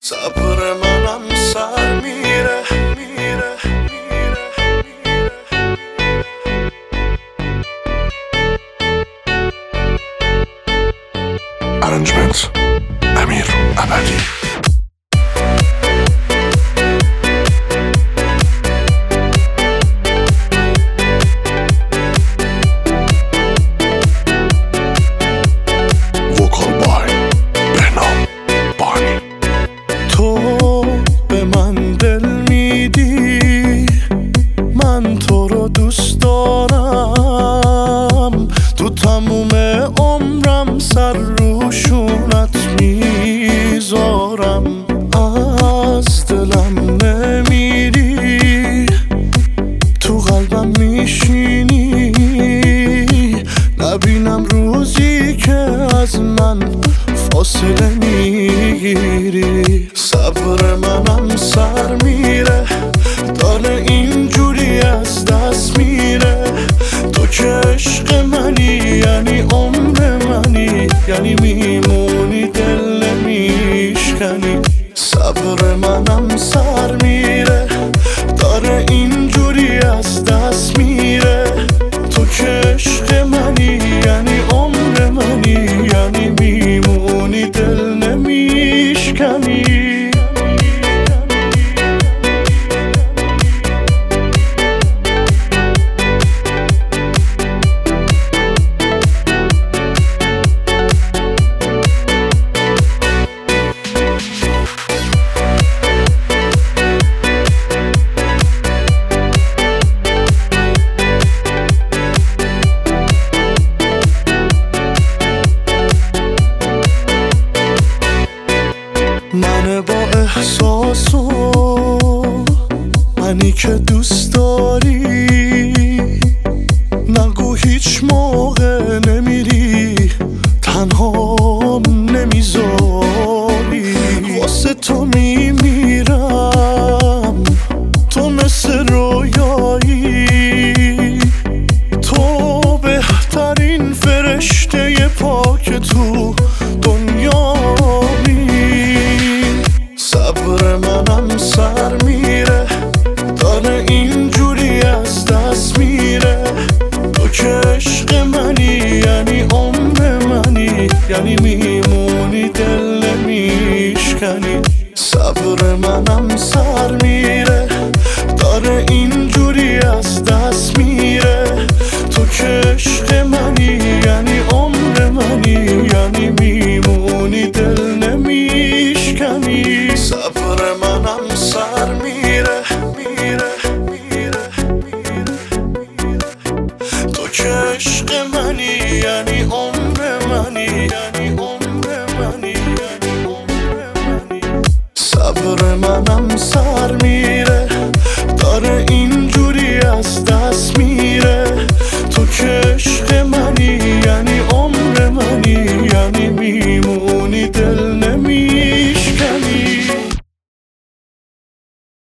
صبر منم سر میره ارنجمنت امیر ابدی. من تو رو دوست دارم، تو تموم عمرم سر روشونت میذارم. از دلم نمیری، تو قلبم میشینی، نبینم روزی که از من فاصله میگیری. صبر منم سر میره، داره اینجوری از دست میره. تو که عشق منی، یعنی عمر منی، یعنی میمونی دل نمیشکنی. صبر منم سر میره، داره اینجوری از دست میره. تو که عشق منی، یعنی عمر منی، یعنی میمونی دل نمیشکنی. من با احساس و منی که دوست داری، نگو هیچ موقع نمیری، تنها نمیذاری. واسه تو میمیرم، تو مثل رویایی، تو بهترین فرشته پاک تو دنیا. صبر منم سر میره، داره اینجوری از دست میره. تو که عشق منی، یعنی عمر منی، یعنی میمونی دل نمیشکنی. صبر منم سر میره، داره اینجوری از دست میره. تو که عشق منی، یعنی عمر منی، یعنی میمونی دل نمیشکنی. صبر منم سر میره، تو که عشق منی، یعنی عمر منی، یعنی عمر منی، یعنی عمر منی. صبر منم